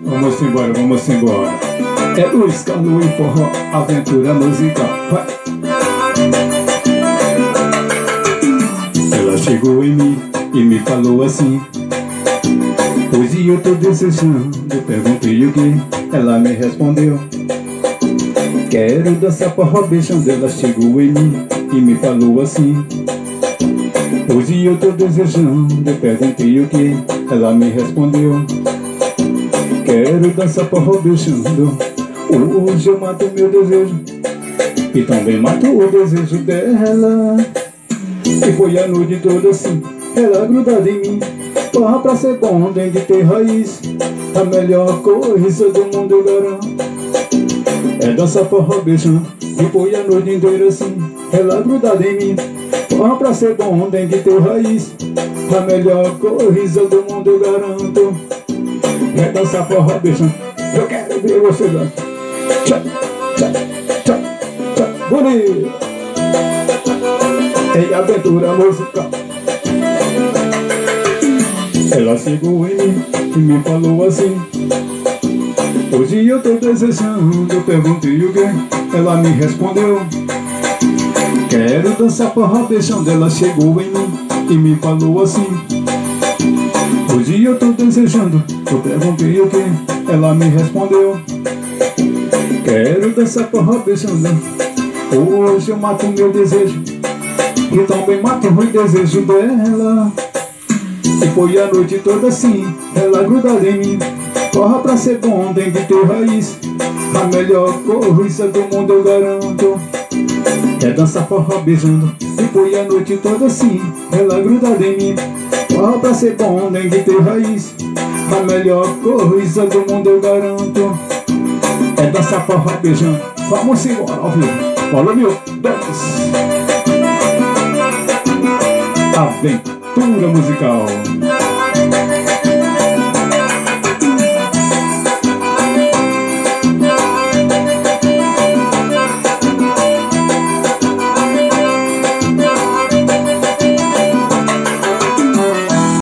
Vamos embora, vamos embora. É Luiz Carlos e forró, aventura musical. Vai. Ela chegou em mim e me falou assim: hoje eu tô desejando. Eu perguntei o que, ela me respondeu: quero dançar forró beijando. Ela chegou em mim e me falou assim: hoje eu tô desejando. Eu perguntei o que, ela me respondeu: quero dançar forró beijando. Hoje eu mato meu desejo e também mato o desejo dela. E foi a noite toda assim, ela grudada em mim. Forró pra ser bom tem que ter raiz. A melhor coisa do mundo eu garanto é dançar forró beijando. E foi a noite inteira assim, ela grudada em mim. Forró pra ser bom tem que ter raiz. A melhor coisa do mundo eu garanto é dançar forró beijando. Eu quero ver você dançar. Tchau, tchau, tchau, tchau. Bonito. Em aventura musical. Ela chegou em mim e me falou assim: hoje eu tô desejando. Eu perguntei o que, ela me respondeu: quero dançar forró beijando. Ela chegou em mim e me falou assim: hoje eu tô desejando. Eu perguntei o que, ela me respondeu: quero dançar forró beijando. Hoje eu mato meu desejo e também mato o desejo dela. E foi a noite toda assim, ela grudada em mim. Forró pra ser bom tem que ter raiz. A melhor coisa do mundo eu garanto é dançar forró beijando. E foi a noite toda assim, ela grudada em mim. Forró pra ser bom tem que ter raiz. A melhor coisa do mundo eu garanto é dançar forró beijando. Vamos embora ao vivo. Follow me, dance. Aventura musical.